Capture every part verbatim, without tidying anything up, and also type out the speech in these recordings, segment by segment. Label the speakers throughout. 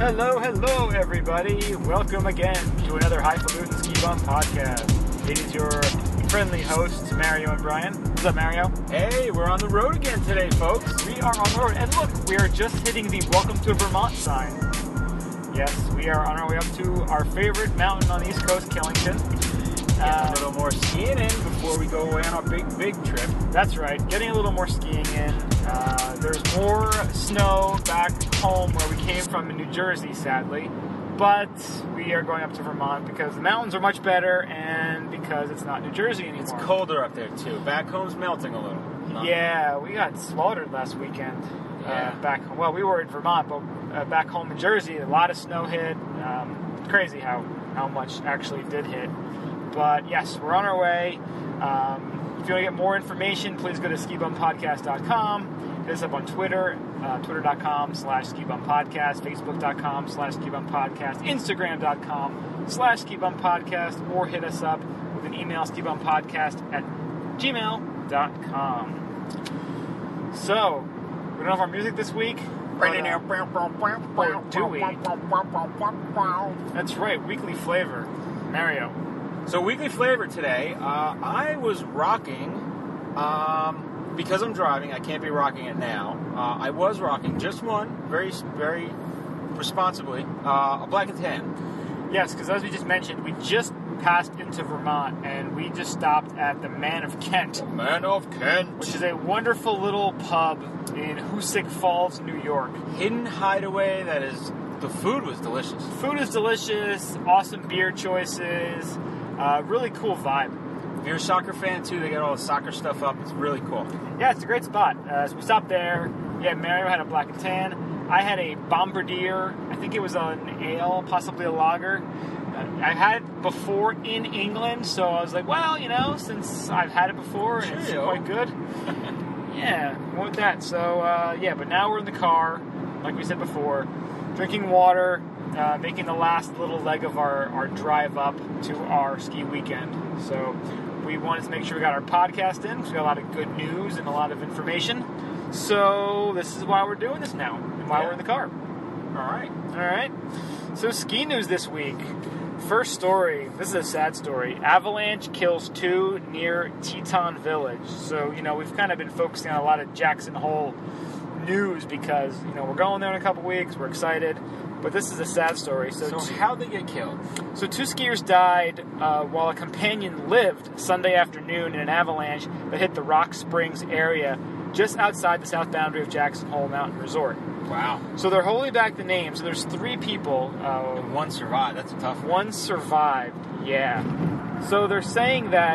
Speaker 1: Hello, hello, everybody. Welcome again to another Highfalutin Ski Bum podcast. It is your friendly hosts, Mario and Brian. What's up, Mario?
Speaker 2: Hey, we're on the road again today, folks.
Speaker 1: We are on the road. And look, we are just hitting the Welcome to Vermont sign. Yes, we are on our way up to our favorite mountain on the East Coast, Killington.
Speaker 2: Uh, a little more skiing in before we go away on our big, big trip.
Speaker 1: That's right. Getting a little more skiing in. Uh, there's more snow back home where we came from in New Jersey, sadly. But we are going up to Vermont because the mountains are much better and because it's not New Jersey anymore.
Speaker 2: It's colder up there, too. Back home's melting a little. Not
Speaker 1: yeah, we got slaughtered last weekend.
Speaker 2: Yeah.
Speaker 1: Uh, back well, we were in Vermont, but uh, back home in Jersey, a lot of snow hit. Um, it's crazy how, how much actually did hit. But yes, we're on our way. Um, if you want to get more information, please go to ski bum podcast dot com. Hit us up on Twitter, uh, twitter.com slash skibumpodcast, facebook.com slash skibumpodcast, instagram.com slash skibumpodcast, or hit us up with an email, skibumpodcast at gmail dot com. So, we don't have our music this week. But, uh, or do we? That's right, weekly flavor. Mario.
Speaker 2: So weekly flavor today, uh, I was rocking, um, because I'm driving, I can't be rocking it now. Uh, I was rocking just one, very, very responsibly, uh, a black and tan.
Speaker 1: Yes, because as we just mentioned, we just passed into Vermont, and we just stopped at the Man of Kent.
Speaker 2: Man of Kent.
Speaker 1: Which is a wonderful little pub in Hoosick Falls, New York.
Speaker 2: Hidden hideaway that is, the food was delicious.
Speaker 1: Food is delicious, awesome beer choices. Uh, really cool vibe.
Speaker 2: If you're a soccer fan, too, they got all the soccer stuff up. It's really cool.
Speaker 1: Yeah, it's a great spot. Uh, so we stopped there. Yeah, Mario had a black and tan. I had a Bombardier. I think it was an ale, possibly a lager. Uh, I had it before in England, so I was like, well, you know, since I've had it before and it's
Speaker 2: Cheerio.
Speaker 1: quite good. Yeah, went with that. So, uh, yeah, but now we're in the car, like we said before, drinking water, Uh, making the last little leg of our, our drive up to our ski weekend. So we wanted to make sure we got our podcast in, because we got a lot of good news and a lot of information. So this is why we're doing this now, and why
Speaker 2: yeah.
Speaker 1: we're in the car.
Speaker 2: All right.
Speaker 1: All right. So ski news this week. First story. This is a sad story. Avalanche kills two near Teton Village. So, you know, we've kind of been focusing on a lot of Jackson Hole news because, you know, we're going there in a couple weeks. We're excited. But this is a sad story. So,
Speaker 2: So
Speaker 1: two,
Speaker 2: how'd they get killed?
Speaker 1: So two skiers died uh, while a companion lived Sunday afternoon in an avalanche that hit the Rock Springs area just outside the south boundary of Jackson Hole Mountain Resort.
Speaker 2: Wow.
Speaker 1: So they're holding back the names. So there's three people. Uh,
Speaker 2: And one survived. That's a tough one.
Speaker 1: one survived. Yeah. So they're saying that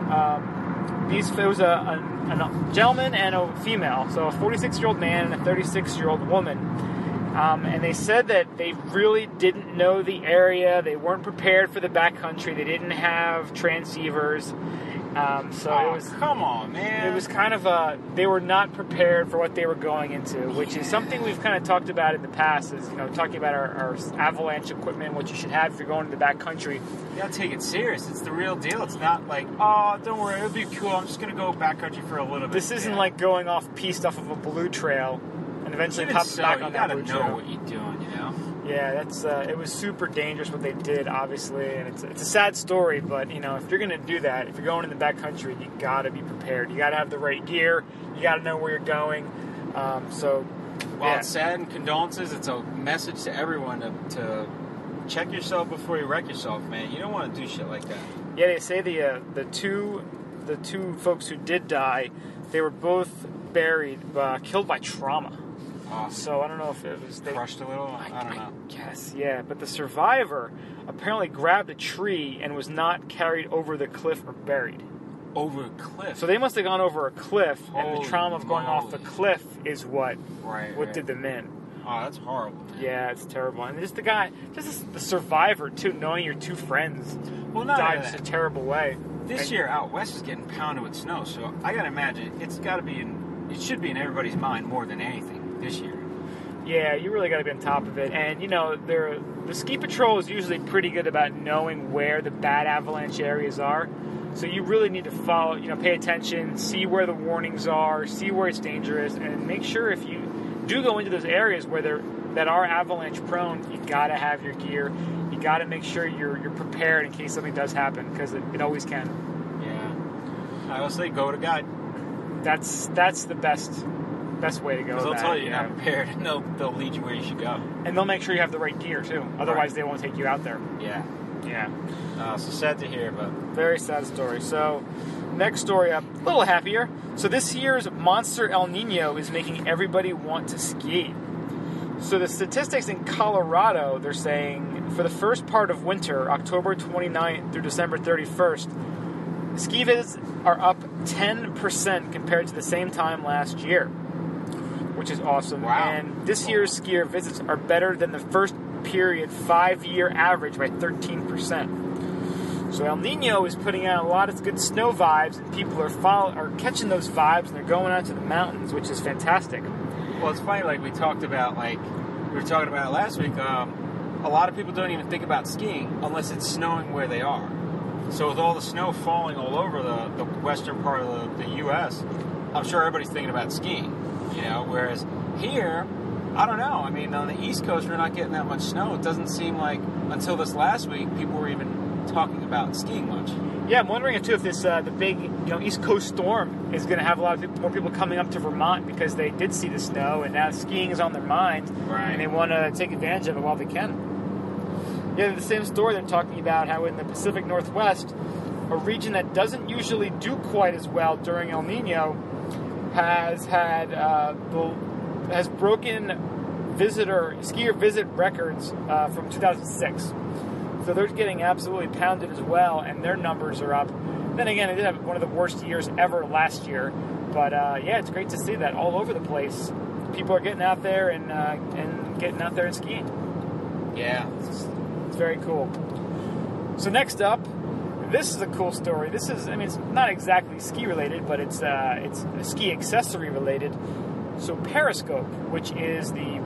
Speaker 1: um, these it was a, a, a gentleman and a female. So a forty-six-year-old man and a thirty-six-year-old woman. Um, and they said that they really didn't know the area. They weren't prepared for the backcountry. They didn't have transceivers. Um, so
Speaker 2: oh,
Speaker 1: it was
Speaker 2: come on, man.
Speaker 1: It was kind of a they were not prepared for what they were going into, which is something we've kind of talked about in the past. Is you know talking about our, our avalanche equipment, what you should have if you're going to the backcountry.
Speaker 2: You gotta take it serious. It's the real deal. It's not like, oh, don't worry, it'll be cool. I'm just gonna go backcountry for a little bit.
Speaker 1: This isn't
Speaker 2: yeah.
Speaker 1: like going off piste off of a blue trail and eventually
Speaker 2: Even
Speaker 1: pop
Speaker 2: so,
Speaker 1: back
Speaker 2: you
Speaker 1: on that
Speaker 2: gotta
Speaker 1: blue
Speaker 2: know
Speaker 1: trail.
Speaker 2: what you're doing, you know.
Speaker 1: Yeah, that's uh, it was super dangerous what they did, obviously, and it's it's a sad story. But you know, if you're gonna do that, if you're going in the backcountry, you gotta be prepared. You gotta have the right gear. You gotta know where you're going. Um, so,
Speaker 2: While
Speaker 1: yeah.
Speaker 2: it's sad and condolences, it's a message to everyone to, to check yourself before you wreck yourself, man. You don't want to do shit like that.
Speaker 1: Yeah, they say the uh, the two the two folks who did die, they were both buried, uh, killed by trauma.
Speaker 2: Oh,
Speaker 1: So I don't know if it was they,
Speaker 2: crushed a little. I, I don't know.
Speaker 1: Yes, yeah, but the survivor apparently grabbed a tree and was not carried over the cliff or buried.
Speaker 2: Over a cliff.
Speaker 1: So they must have gone over a cliff, and the
Speaker 2: Holy
Speaker 1: trauma of going off the
Speaker 2: moly.
Speaker 1: cliff is what
Speaker 2: right.
Speaker 1: what
Speaker 2: right.
Speaker 1: did them in.
Speaker 2: Oh, that's horrible, man.
Speaker 1: Yeah, it's terrible. And just the guy, just the survivor too, knowing your two friends
Speaker 2: Well, not
Speaker 1: died
Speaker 2: only
Speaker 1: in
Speaker 2: that.
Speaker 1: a terrible way.
Speaker 2: This
Speaker 1: And-
Speaker 2: year out west is getting pounded with snow, so I gotta imagine it's gotta be in. It should be in everybody's mind more than anything this year.
Speaker 1: Yeah, you really got to be on top of it. And, you know, they're, the ski patrol is usually pretty good about knowing where the bad avalanche areas are. So you really need to follow, you know, pay attention, see where the warnings are, see where it's dangerous, and make sure if you do go into those areas where there that are avalanche prone, you gotta have your gear. You gotta make sure you're you're prepared in case something does happen, because it, it always can.
Speaker 2: Yeah. I will say go to guide.
Speaker 1: That's that's the best best way to go.
Speaker 2: Because they'll
Speaker 1: that,
Speaker 2: tell you you're
Speaker 1: yeah.
Speaker 2: not prepared, and they'll they'll lead you where you should go.
Speaker 1: And they'll make sure you have the right gear too. Otherwise,
Speaker 2: Right.
Speaker 1: they won't take you out there.
Speaker 2: Yeah.
Speaker 1: Yeah.
Speaker 2: Uh, so sad to hear, but
Speaker 1: Very sad story. So, next story up, a little happier. So this year's Monster El Nino is making everybody want to ski. So the statistics in Colorado, they're saying, for the first part of winter, October twenty-ninth through December thirty-first, ski visits are up ten percent compared to the same time last year, which is awesome.
Speaker 2: Wow.
Speaker 1: And this year's skier visits are better than the first period five-year average by thirteen percent. So El Nino is putting out a lot of good snow vibes, and people are follow, are catching those vibes, and they're going out to the mountains, which is fantastic.
Speaker 2: well, it's funny. Like we talked about, like we were talking about it last week. Um, a lot of people don't even think about skiing unless it's snowing where they are. So with all the snow falling all over the, the western part of the, the U S, I'm sure everybody's thinking about skiing. You know, whereas here, I don't know. I mean, on the East Coast, we're not getting that much snow. It doesn't seem like until this last week people were even talking about skiing much.
Speaker 1: Yeah, I'm wondering too if this uh, the big you know East Coast storm is going to have a lot of people, more people coming up to Vermont because they did see the snow, and now skiing is on their mind,
Speaker 2: Right.
Speaker 1: and they want to take advantage of it while they can. Yeah, the same story. They're talking about how in the Pacific Northwest, a region that doesn't usually do quite as well during El Nino, has had uh, the, has broken visitor skier visit records uh, from two thousand six. So they're getting absolutely pounded as well, and their numbers are up. Then again, they did have one of the worst years ever last year, but uh, yeah, it's great to see that all over the place. People are getting out there and uh, and getting out there and skiing.
Speaker 2: Yeah.
Speaker 1: It's, it's very cool. So next up, this is a cool story. This is, I mean, it's not exactly ski related, but it's uh, it's ski accessory related. So Periscope, which is the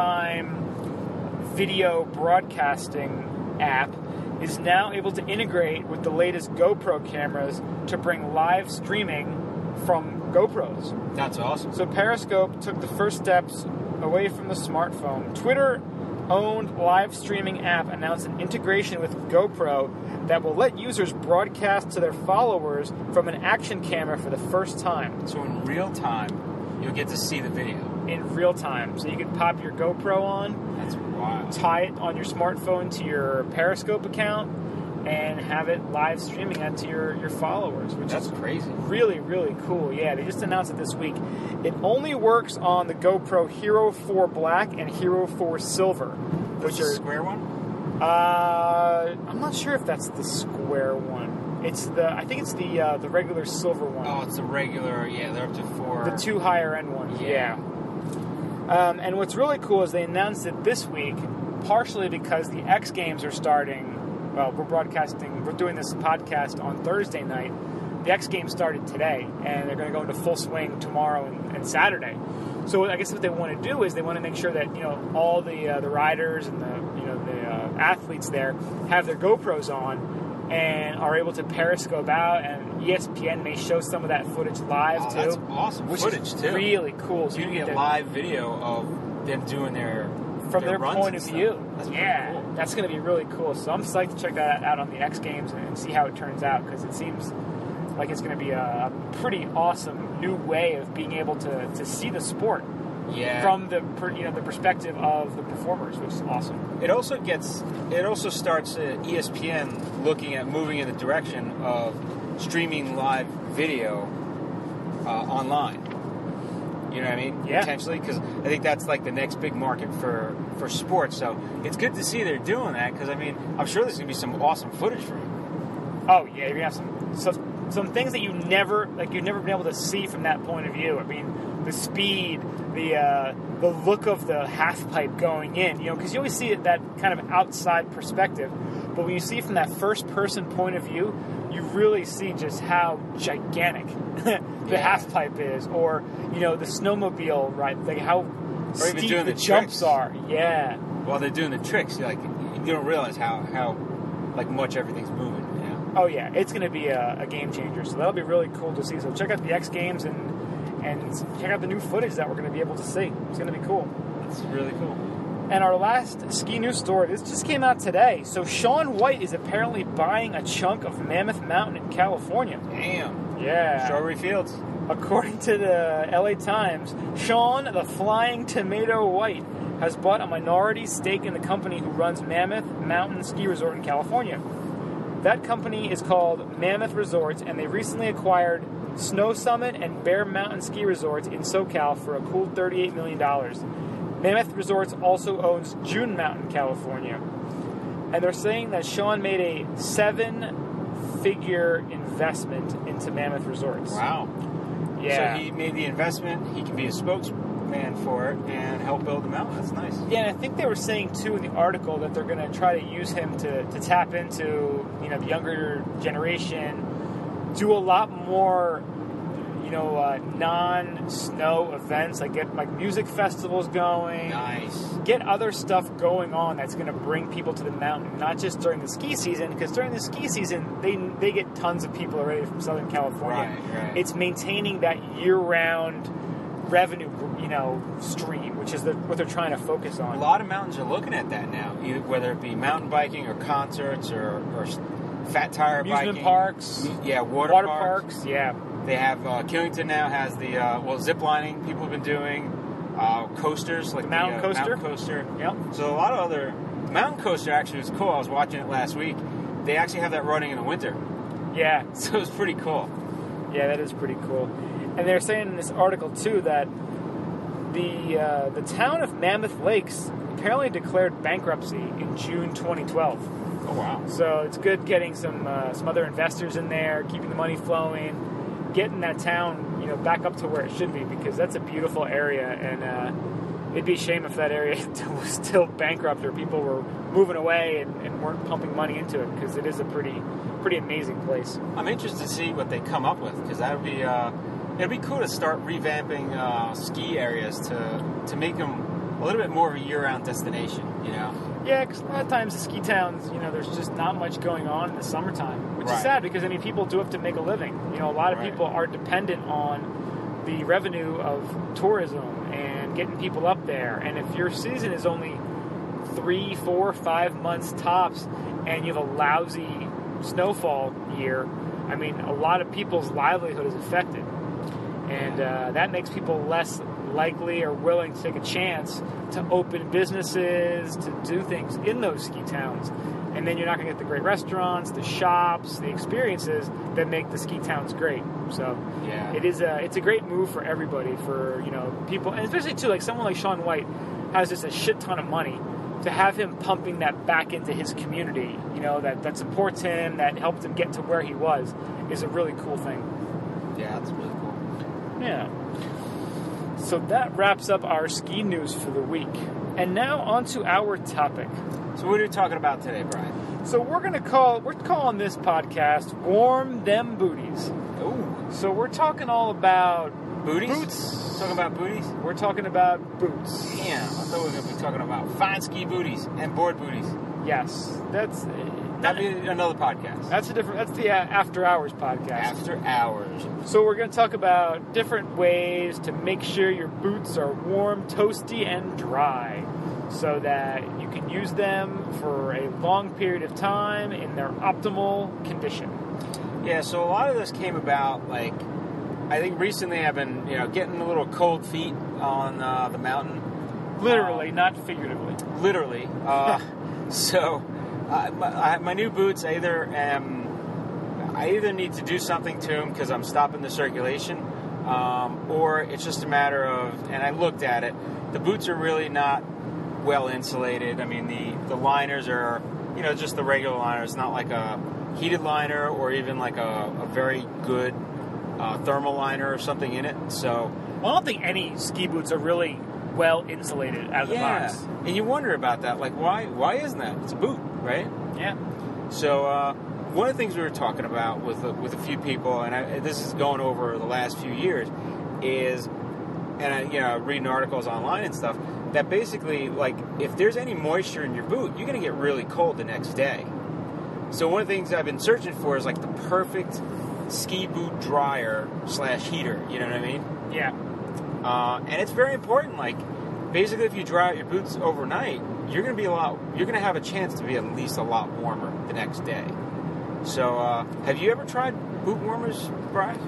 Speaker 1: real-time video broadcasting app, is now able to integrate with the latest GoPro cameras to bring live streaming from GoPros.
Speaker 2: That's awesome.
Speaker 1: So Periscope took the first steps away from the smartphone. Twitter-owned live streaming app announced an integration with GoPro that will let users broadcast to their followers from an action camera for the first time.
Speaker 2: So in real time, you'll get to see the video.
Speaker 1: In real time. So you can pop your GoPro on,
Speaker 2: That's wild.
Speaker 1: tie it on your smartphone to your Periscope account, and have it live streaming that to your, your followers, which
Speaker 2: That's
Speaker 1: is
Speaker 2: crazy.
Speaker 1: really, really cool. Yeah, they just announced it this week. It only works on the GoPro Hero four Black and Hero four Silver,
Speaker 2: Which
Speaker 1: which
Speaker 2: is
Speaker 1: are...
Speaker 2: the square one?
Speaker 1: Uh, I'm not sure if that's the square one. It's the, I think it's the uh, the regular silver one.
Speaker 2: Oh, it's the regular. Yeah, they're up to four.
Speaker 1: The two higher end ones,
Speaker 2: Yeah.
Speaker 1: yeah. Um, and what's really cool is they announced it this week, partially because the X Games are starting. Well, we're broadcasting, we're doing this podcast on Thursday night. The X Games started today, and they're going to go into full swing tomorrow and, and Saturday. So I guess what they want to do is they want to make sure that you know all the uh, the riders and the you know the uh, athletes there have their GoPros on and are able to Periscope out, and E S P N may show some of that footage live
Speaker 2: Oh,
Speaker 1: too.
Speaker 2: that's awesome
Speaker 1: Which
Speaker 2: footage
Speaker 1: is
Speaker 2: too.
Speaker 1: really cool.
Speaker 2: So you can
Speaker 1: get
Speaker 2: get live video of them doing their
Speaker 1: from their
Speaker 2: runs
Speaker 1: point
Speaker 2: and
Speaker 1: of
Speaker 2: stuff.
Speaker 1: view.
Speaker 2: That's pretty
Speaker 1: yeah,
Speaker 2: cool.
Speaker 1: that's going to be really cool. So I'm psyched to check that out on the X Games and see how it turns out, because it seems like it's going to be a pretty awesome new way of being able to, to see the sport
Speaker 2: Yeah.
Speaker 1: from the per- you know the perspective of the performers, which is awesome.
Speaker 2: It also gets. It also starts uh, E S P N looking at moving in the direction of streaming live video uh, online. You know what I mean?
Speaker 1: Yeah.
Speaker 2: Potentially, because I think that's like the next big market for, for sports. So it's good to see they're doing that, because I mean, I'm sure there's gonna be some awesome footage from it.
Speaker 1: Oh yeah, you're gonna have some some, some things that you never like you've never been able to see from that point of view. I mean, the speed, the uh, the look of the half pipe going in, you know, because you always see it that kind of outside perspective, but when you see it from that first person point of view, you really see just how gigantic the
Speaker 2: Yeah.
Speaker 1: half pipe is, or you know, the snowmobile, right? Like how
Speaker 2: Or even
Speaker 1: steep
Speaker 2: doing
Speaker 1: the,
Speaker 2: the
Speaker 1: jumps
Speaker 2: tricks.
Speaker 1: are. Yeah.
Speaker 2: While they're doing the tricks, you like you don't realize how how like much everything's moving. You know?
Speaker 1: Oh yeah, it's going to be a, a game changer. So that'll be really cool to see. So check out the X Games and and check out the new footage that we're going to be able to see. It's going to be cool.
Speaker 2: It's really cool.
Speaker 1: And our last ski news story, this just came out today. So Shaun White is apparently buying a chunk of Mammoth Mountain in California.
Speaker 2: Damn.
Speaker 1: Yeah.
Speaker 2: Strawberry Fields.
Speaker 1: According to the L A Times, Shaun the Flying Tomato White has bought a minority stake in the company who runs Mammoth Mountain Ski Resort in California. That company is called Mammoth Resorts, and they recently acquired Snow Summit and Bear Mountain Ski Resorts in SoCal for a cool thirty-eight million dollars. Mammoth Resorts also owns June Mountain, California. And they're saying that Shaun made a seven-figure investment into Mammoth Resorts.
Speaker 2: Wow.
Speaker 1: Yeah.
Speaker 2: So he made the investment, he can be a spokesman for it, and help build the mountain. That's nice.
Speaker 1: Yeah, and I think they were saying, too, in the article that they're going to try to use him to, to tap into, you know, the younger generation, do a lot more, you know, uh, non-snow events, like get like music festivals going.
Speaker 2: Nice.
Speaker 1: Get other stuff going on that's going to bring people to the mountain, not just during the ski season, because during the ski season, they they get tons of people already from Southern California.
Speaker 2: Right, right.
Speaker 1: It's maintaining that year-round revenue, you know, stream, which is the, what they're trying to focus on.
Speaker 2: A lot of mountains are looking at that now, either, whether it be mountain biking or concerts or, or fat tire
Speaker 1: Amusement
Speaker 2: biking.
Speaker 1: parks.
Speaker 2: Yeah, water,
Speaker 1: Water
Speaker 2: parks.
Speaker 1: parks, yeah.
Speaker 2: They have, uh, Killington now has the, uh, well, zip lining people have been doing, uh, coasters, like
Speaker 1: The mountain
Speaker 2: the, uh,
Speaker 1: coaster?
Speaker 2: mountain coaster.
Speaker 1: Yep.
Speaker 2: So a lot of other, mountain coaster actually was cool. I was watching it last week. They actually have that running in the winter.
Speaker 1: Yeah.
Speaker 2: So it's pretty cool.
Speaker 1: Yeah, that is pretty cool. And they're saying in this article, too, that the uh, the town of Mammoth Lakes apparently declared bankruptcy in June twenty twelve.
Speaker 2: Oh, wow.
Speaker 1: So it's good getting some uh, some other investors in there, keeping the money flowing, getting that town, you know, back up to where it should be, because that's a beautiful area, and uh, it'd be a shame if that area was still bankrupt or people were moving away and, and weren't pumping money into it, because it is a pretty pretty amazing place.
Speaker 2: I'm interested to see what they come up with, because that would be uh, it'd be cool to start revamping uh, ski areas to to make them a little bit more of a year-round destination. You know.
Speaker 1: Yeah, because a lot of times the ski towns, you know, there's just not much going on in the summertime, which
Speaker 2: Right.
Speaker 1: is sad, because I mean, people do have to make a living. You know, a lot of
Speaker 2: Right.
Speaker 1: people are dependent on the revenue of tourism and getting people up there. And if your season is only three, four, five months tops, and you have a lousy snowfall year, I mean, a lot of people's livelihood is affected. And uh, that makes people less likely or willing to take a chance to open businesses, to do things in those ski towns. And then you're not going to get the great restaurants, the shops, the experiences that make the ski towns great. So
Speaker 2: Yeah.
Speaker 1: it is a, it's a great move for everybody, for, you know, people, and especially too, like someone like Shaun White has just a shit ton of money. To have him pumping that back into his community, you know, that, that supports him, that helped him get to where he was, is a really cool thing.
Speaker 2: Yeah, that's really cool.
Speaker 1: Yeah. So that wraps up our ski news for the week. And now on to our topic.
Speaker 2: So what are we talking about today, Brian?
Speaker 1: So we're gonna call we're calling this podcast Warm Them Booties.
Speaker 2: Ooh.
Speaker 1: So we're talking all about
Speaker 2: Booties?
Speaker 1: boots.
Speaker 2: Talking about booties?
Speaker 1: We're talking about boots.
Speaker 2: Damn, I thought we were going to be talking about fine ski booties and board booties.
Speaker 1: Yes, that's
Speaker 2: That'd be another podcast.
Speaker 1: that's a different. That's the uh, After Hours podcast.
Speaker 2: After hours.
Speaker 1: So we're going to talk about different ways to make sure your boots are warm, toasty, and dry, so that you can use them for a long period of time in their optimal condition.
Speaker 2: Yeah, so a lot of this came about, like, I think recently I've been, you know, getting a little cold feet on uh, the mountain.
Speaker 1: Literally,
Speaker 2: Um,
Speaker 1: not figuratively.
Speaker 2: Literally. Uh, so, uh, my, I, my new boots, I either am, I either need to do something to them because I'm stopping the circulation, um, or it's just a matter of, and I looked at it, the boots are really not well insulated. I mean, the, the liners are, you know, just the regular liner. It's not like a heated liner or even like a, a very good uh, thermal liner or something in it. So,
Speaker 1: Well, I don't think any ski boots are really well insulated out of the
Speaker 2: yeah.
Speaker 1: box.
Speaker 2: And you wonder about that. Like, why, why isn't that? It's a boot, right?
Speaker 1: Yeah.
Speaker 2: So uh, one of the things we were talking about with a, with a few people, and I, this is going over the last few years, is, and I, you know, reading articles online and stuff, that basically, like, if there's any moisture in your boot, you're going to get really cold the next day. So one of the things I've been searching for is like the perfect ski boot dryer slash heater. You know what I mean?
Speaker 1: Yeah.
Speaker 2: Uh, and it's very important. Like, basically, if you dry out your boots overnight, you're going to be a lot. You're going to have a chance to be at least a lot warmer the next day. So, uh, have you ever tried boot warmers, Brian?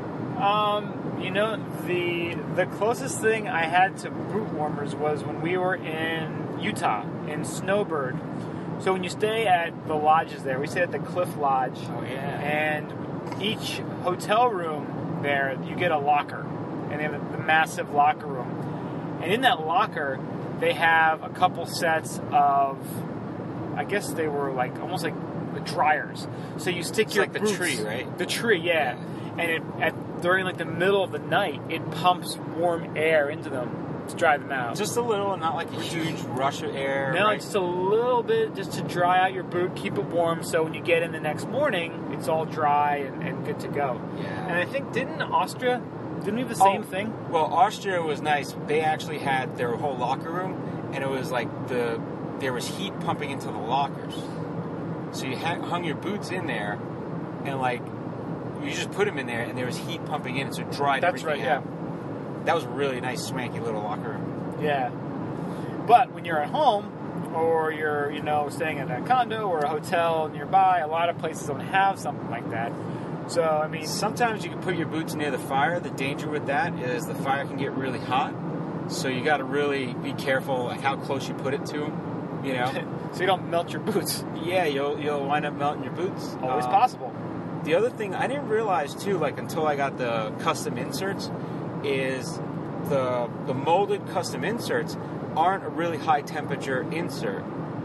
Speaker 1: Um, you know, the the closest thing I had to boot warmers was when we were in Utah, in Snowbird. So when you stay at the lodges there, we stayed at the Cliff Lodge.
Speaker 2: Oh, yeah.
Speaker 1: And each hotel room there, you get a locker. And they have the massive locker room. And in that locker, they have a couple sets of, I guess they were like, almost like the dryers. So you stick
Speaker 2: It's
Speaker 1: your
Speaker 2: like the
Speaker 1: boots,
Speaker 2: tree, right?
Speaker 1: The tree, yeah. And it, at, during like the middle of the night, it pumps warm air into them to dry them out.
Speaker 2: Just a little, not like a huge rush of air.
Speaker 1: No,
Speaker 2: right?
Speaker 1: just a little bit, just to dry out your boot, keep it warm, so when you get in the next morning, it's all dry and, and good to go.
Speaker 2: Yeah.
Speaker 1: And I think, didn't Austria, didn't we have the same
Speaker 2: Oh,
Speaker 1: thing?
Speaker 2: Well, Austria was nice. They actually had their whole locker room, and it was like the there was heat pumping into the lockers. So you had, hung your boots in there, and like you just put them in there, and there was heat pumping in, so it dried
Speaker 1: That's
Speaker 2: everything
Speaker 1: right,
Speaker 2: out. Yeah. That was a really nice, swanky little locker room.
Speaker 1: Yeah. But when you're at home, or you're, you know, staying in a condo or a hotel nearby, a lot of places don't have something like that. So, I mean...
Speaker 2: Sometimes you can put your boots near the fire. The danger with that is the fire can get really hot. So you got to really be careful like how close you put it to them, you know?
Speaker 1: So you don't melt your boots.
Speaker 2: Yeah, you'll you'll wind up melting your boots.
Speaker 1: Always
Speaker 2: Uh,
Speaker 1: possible.
Speaker 2: The other thing I didn't realize too, like until I got the custom inserts, is the the molded custom inserts aren't a really high temperature insert.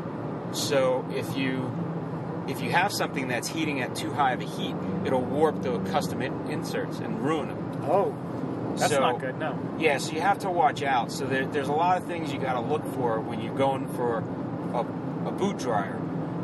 Speaker 2: So if you if you have something that's heating at too high of a heat, it'll warp the custom in- inserts and ruin them.
Speaker 1: Oh, that's
Speaker 2: So-
Speaker 1: not good, no.
Speaker 2: Yeah, so you have to watch out. So there, there's a lot of things you got to look for when you're going for a, a boot dryer.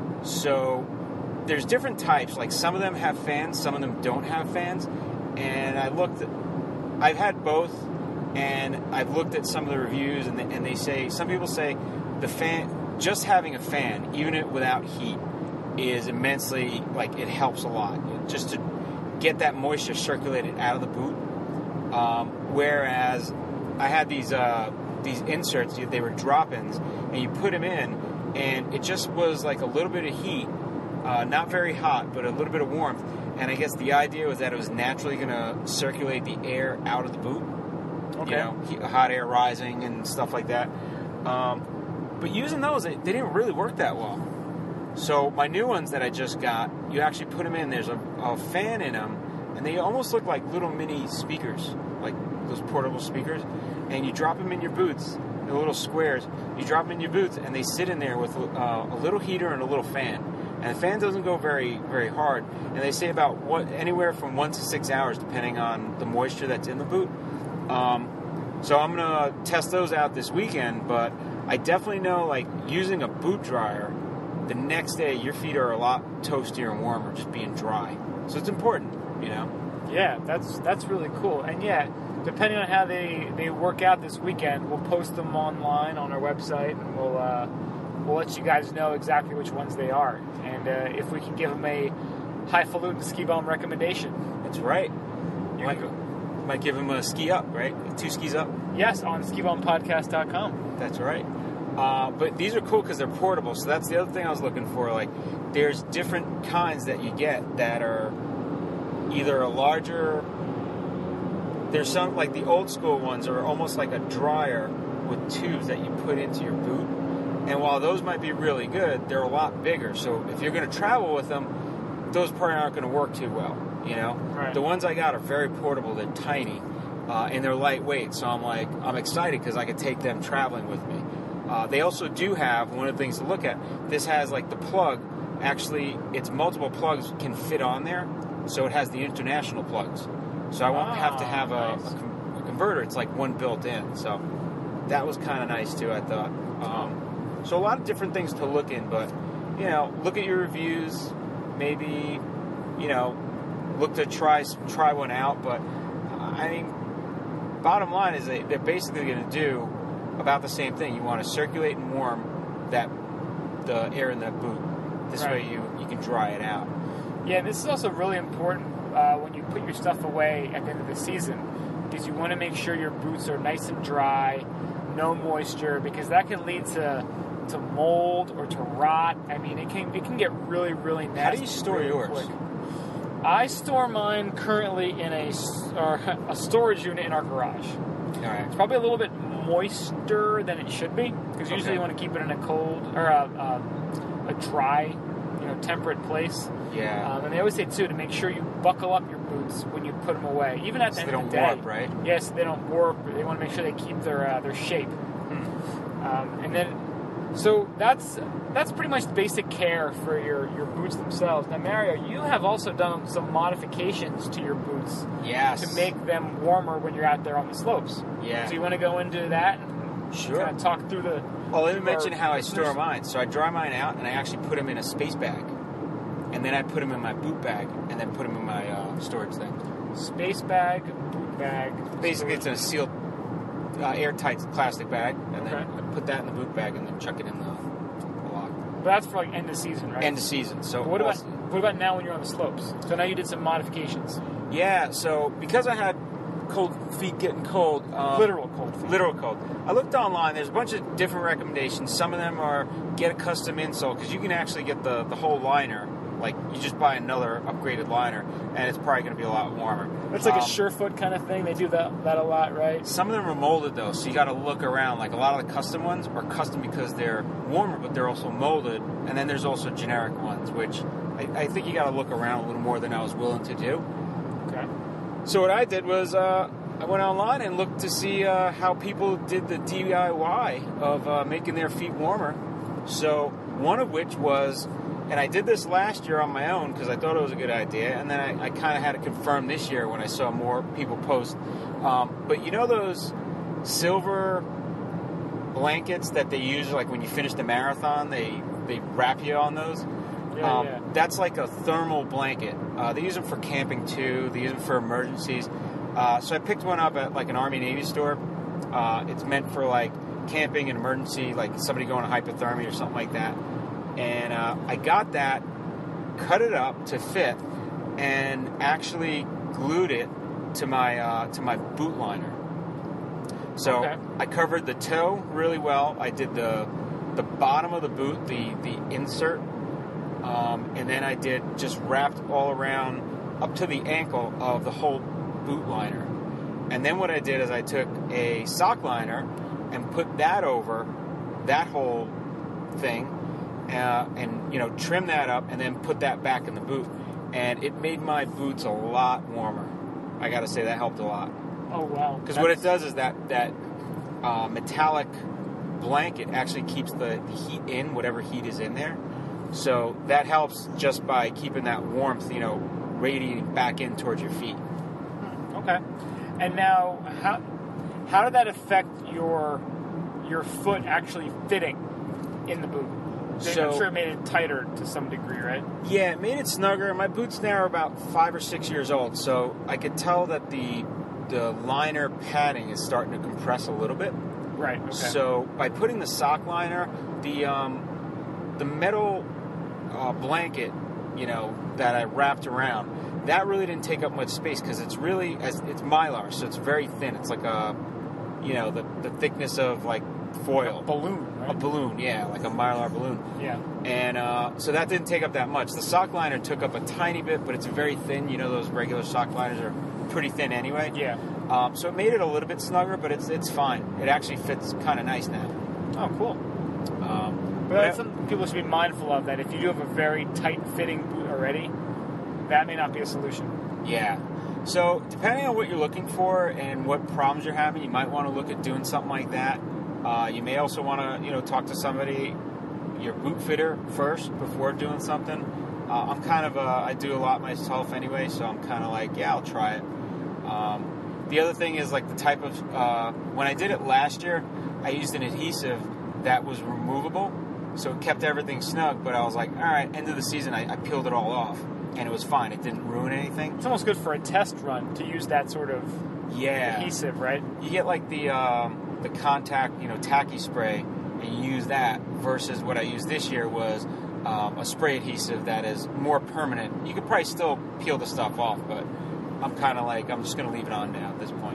Speaker 2: So there's different types. Like some of them have fans, some of them don't have fans. And I looked at, I've had both, and I've looked at some of the reviews, and they, and they say, some people say the fan, just having a fan, even it without heat, is immensely, like it helps a lot. Just to get that moisture circulated out of the boot. Um, whereas I had these uh, these inserts, they were drop-ins, and you put them in, and it just was like a little bit of heat, uh, not very hot, but a little bit of warmth. And I guess the idea was that it was naturally going to circulate the air out of the boot.
Speaker 1: Okay.
Speaker 2: You know, heat, hot air rising and stuff like that. Um, but using those, they, they didn't really work that well. So my new ones that I just got, you actually put them in, there's a, a fan in them, and they almost look like little mini speakers, like those portable speakers. And you drop them in your boots, the little squares. You drop them in your boots, and they sit in there with uh, a little heater and a little fan. And the fan doesn't go very, very hard. And they say about what anywhere from one to six hours, depending on the moisture that's in the boot. Um, so I'm gonna test those out this weekend. But I definitely know, like using a boot dryer, the next day your feet are a lot toastier and warmer, just being dry. So it's important, you know.
Speaker 1: Yeah, that's that's really cool. And yeah, depending on how they, they work out this weekend, we'll post them online on our website, and we'll uh, we'll let you guys know exactly which ones they are, and uh, if we can give them a highfalutin ski bum recommendation.
Speaker 2: That's right.
Speaker 1: You
Speaker 2: Might,
Speaker 1: can go-
Speaker 2: might give them a ski up, right? Two skis up.
Speaker 1: Yes, on ski bum podcast dot com.
Speaker 2: That's right. Uh, but these are cool because they're portable. So that's the other thing I was looking for. Like, there's different kinds that you get that are either a larger. There's some, like the old school ones are almost like a dryer with tubes that you put into your boot. And while those might be really good, they're a lot bigger. So if you're going to travel with them, those probably aren't going to work too well, you know?
Speaker 1: Right.
Speaker 2: The ones I got are very portable. They're tiny, uh, and they're lightweight. So I'm like, I'm excited because I could take them traveling with me. Uh, they also do have, one of the things to look at, this has like the plug. Actually, it's multiple plugs can fit on there. So it has the international plugs. So I won't
Speaker 1: Ah,
Speaker 2: have to have a,
Speaker 1: nice.
Speaker 2: a, com- a converter. It's like one built in. So that was kind of nice too, I thought. Um, so a lot of different things to look in, but, you know, look at your reviews. Maybe, you know, look to try try one out. But, I mean, bottom line is they, they're basically going to do about the same thing. You want to circulate and warm that the air in that boot. This
Speaker 1: Right.
Speaker 2: way you, you can dry it out.
Speaker 1: Yeah, this is also really important uh, when you put your stuff away at the end of the season, because you want to make sure your boots are nice and dry. no moisture, because that can lead to to mold or to rot. I mean, it can it can get really, really nasty.
Speaker 2: How do you store
Speaker 1: really
Speaker 2: yours?
Speaker 1: Quick. I store mine currently in a, or a storage unit in our garage.
Speaker 2: All right.
Speaker 1: It's probably a little bit moister than it should be, because usually
Speaker 2: Okay.
Speaker 1: you want to keep it in a cold or a, a, a dry, you know, temperate place.
Speaker 2: Yeah.
Speaker 1: Um, and they always say too to make sure you buckle up your boots when you put them away, even at the
Speaker 2: So
Speaker 1: end
Speaker 2: they
Speaker 1: of
Speaker 2: don't
Speaker 1: the day.
Speaker 2: warp, right?
Speaker 1: Yes, they don't warp. They want to make sure they keep their uh, their shape.
Speaker 2: Hmm.
Speaker 1: Um, and then, so that's that's pretty much the basic care for your, your boots themselves. Now, Mario, you have also done some modifications to your boots
Speaker 2: Yes.
Speaker 1: to make them warmer when you're out there on the slopes.
Speaker 2: Yeah.
Speaker 1: So you want to go into that and
Speaker 2: Sure.
Speaker 1: kind of talk through the...
Speaker 2: Well, let me
Speaker 1: to
Speaker 2: mention
Speaker 1: our
Speaker 2: how I
Speaker 1: listeners?
Speaker 2: store mine. So I dry mine out, and I actually put them in a space bag. And then I put them in my boot bag, and then put them in my uh, storage thing.
Speaker 1: Space bag, boot bag.
Speaker 2: Basically, it's in a sealed, uh, airtight plastic bag, and then
Speaker 1: Okay.
Speaker 2: I put that in the boot bag, and then chuck it in the, the lock.
Speaker 1: But that's for like end of season, right?
Speaker 2: End of season. So
Speaker 1: But what about
Speaker 2: also-
Speaker 1: what about now when you're on the slopes? So now you did some modifications.
Speaker 2: Yeah. So because I had cold feet getting cold, um,
Speaker 1: Literal cold feet.
Speaker 2: literal cold. I looked online. There's a bunch of different recommendations. Some of them are get a custom insole, because you can actually get the, the whole liner. Like, you just buy another upgraded liner, and it's probably going to be a lot warmer.
Speaker 1: It's like
Speaker 2: Um,
Speaker 1: a Surefoot kind of thing. They do that that a lot, right?
Speaker 2: Some of them are molded, though, so you got to look around. Like, a lot of the custom ones are custom because they're warmer, but they're also molded. And then there's also generic ones, which I, I think you got to look around a little more than I was willing to do.
Speaker 1: Okay.
Speaker 2: So what I did was uh, I went online and looked to see uh, how people did the D I Y of uh, making their feet warmer. So one of which was, and I did this last year on my own because I thought it was a good idea, and then I, I kind of had it confirmed this year when I saw more people post. Um, but you know those silver blankets that they use, like when you finish the marathon, they they wrap you on those.
Speaker 1: Yeah,
Speaker 2: Um,
Speaker 1: yeah.
Speaker 2: That's like a thermal blanket. Uh, they use them for camping too. They use them for emergencies. Uh, so I picked one up at like an Army Navy store. Uh, it's meant for like camping and emergency, like somebody going to hypothermia or something like that. And uh, I got that, cut it up to fit, and actually glued it to my uh, to my boot liner. So
Speaker 1: Okay.
Speaker 2: I covered the toe really well. I did the the bottom of the boot, the the insert, um, and then I did just wrapped all around up to the ankle of the whole boot liner. And then what I did is I took a sock liner and put that over that whole thing, uh, and you know trim that up, and then put that back in the boot. And it made my boots a lot warmer. I got to say that helped a lot.
Speaker 1: Oh wow.
Speaker 2: Because what it does is that that uh, metallic blanket actually keeps the, the heat in, whatever heat is in there. So that helps just by keeping that warmth, you know, radiating back in towards your feet.
Speaker 1: Okay. And now, how how did that affect your your foot actually fitting in the boot?
Speaker 2: So-
Speaker 1: I'm sure it made it tighter to some degree, right?
Speaker 2: Yeah, it made it snugger. My boots now are about five or six years old, so I could tell that the the liner padding is starting to compress a little bit.
Speaker 1: Right. Okay.
Speaker 2: So by putting the sock liner, the um, the metal uh, blanket, you know, that I wrapped around, that really didn't take up much space because it's really as it's mylar, so it's very thin. It's like a, you know, the the thickness of like foil,
Speaker 1: a balloon,
Speaker 2: a
Speaker 1: right?
Speaker 2: balloon, yeah, like a mylar balloon.
Speaker 1: Yeah.
Speaker 2: And uh, so that didn't take up that much. The sock liner took up a tiny bit, but it's very thin. You know, those regular sock liners are pretty thin anyway.
Speaker 1: Yeah.
Speaker 2: Um, so it made it a little bit snugger, but it's it's fine. It actually fits kind of nice now.
Speaker 1: Oh, cool.
Speaker 2: Um,
Speaker 1: But that's something people should be mindful of, that if you do have a very tight-fitting boot already, that may not be a solution.
Speaker 2: yeah. So depending on what you're looking for and what problems you're having, you might want to look at doing something like that. Uh, you may also want to, you know, talk to somebody, your boot fitter first before doing something. Uh, I'm kind of a, I do a lot myself anyway, so I'm kind of like, yeah, I'll try it. Um, the other thing is like the type of, uh, when I did it last year, I used an adhesive that was removable, so it kept everything snug, but I was like, all right, end of the season, I, I peeled it all off, and it was fine. It didn't ruin anything.
Speaker 1: It's almost good for a test run to use that sort of
Speaker 2: Yeah.
Speaker 1: adhesive, right?
Speaker 2: You get like the um, the contact, you know, tacky spray, and you use that versus what I used this year was um, a spray adhesive that is more permanent. You could probably still peel the stuff off, but I'm kind of like, I'm just going to leave it on now at this point.